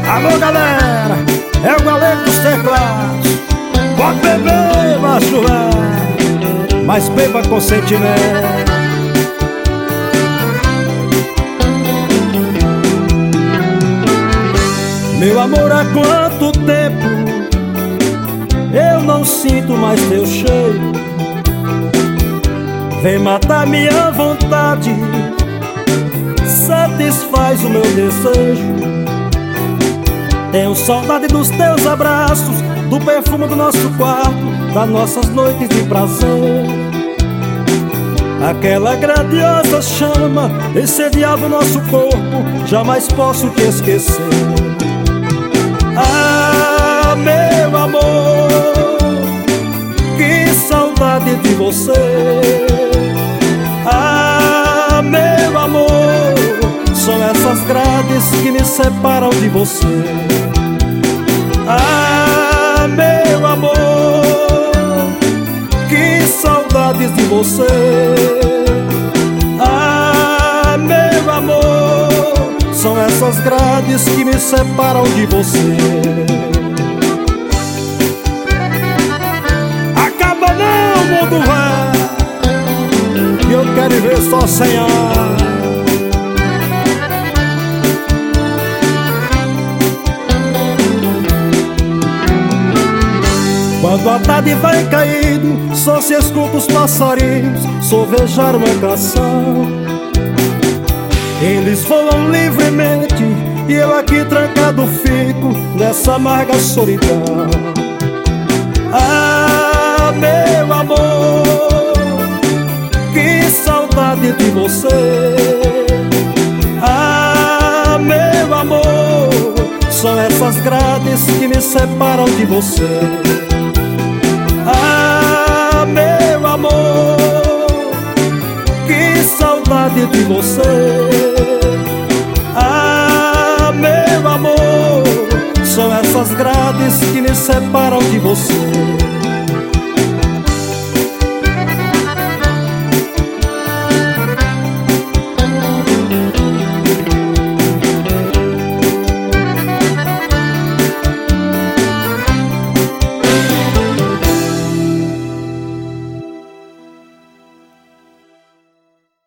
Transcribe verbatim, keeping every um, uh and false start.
Alô galera, é o galego dos teclados. Pode beber, macho velho, mas beba com sentimento. Meu amor, há quanto tempo eu não sinto mais teu cheiro. Vem matar minha vontade, satisfaz o meu desejo. Tenho saudade dos teus abraços, do perfume do nosso quarto, das nossas noites de prazer. Aquela grandiosa chama incendiava o nosso corpo, jamais posso te esquecer. Ah, meu amor, que saudade de você. Ah, meu amor, são essas grades que me separam de você. Ah, meu amor, que saudades de você. Ah, meu amor, são essas grades que me separam de você. Acaba não, mundo velho, que eu quero viver só sem ar. Quando a tarde vai caindo, só se escuta os passarinhos sovejar uma canção. Eles voam livremente e eu aqui trancado fico nessa amarga solidão. Ah, meu amor, que saudade de você. Ah, meu amor, são essas grades que me separam de você. Ah, meu amor, que saudade de você. Ah, meu amor, são essas grades que me separam de você.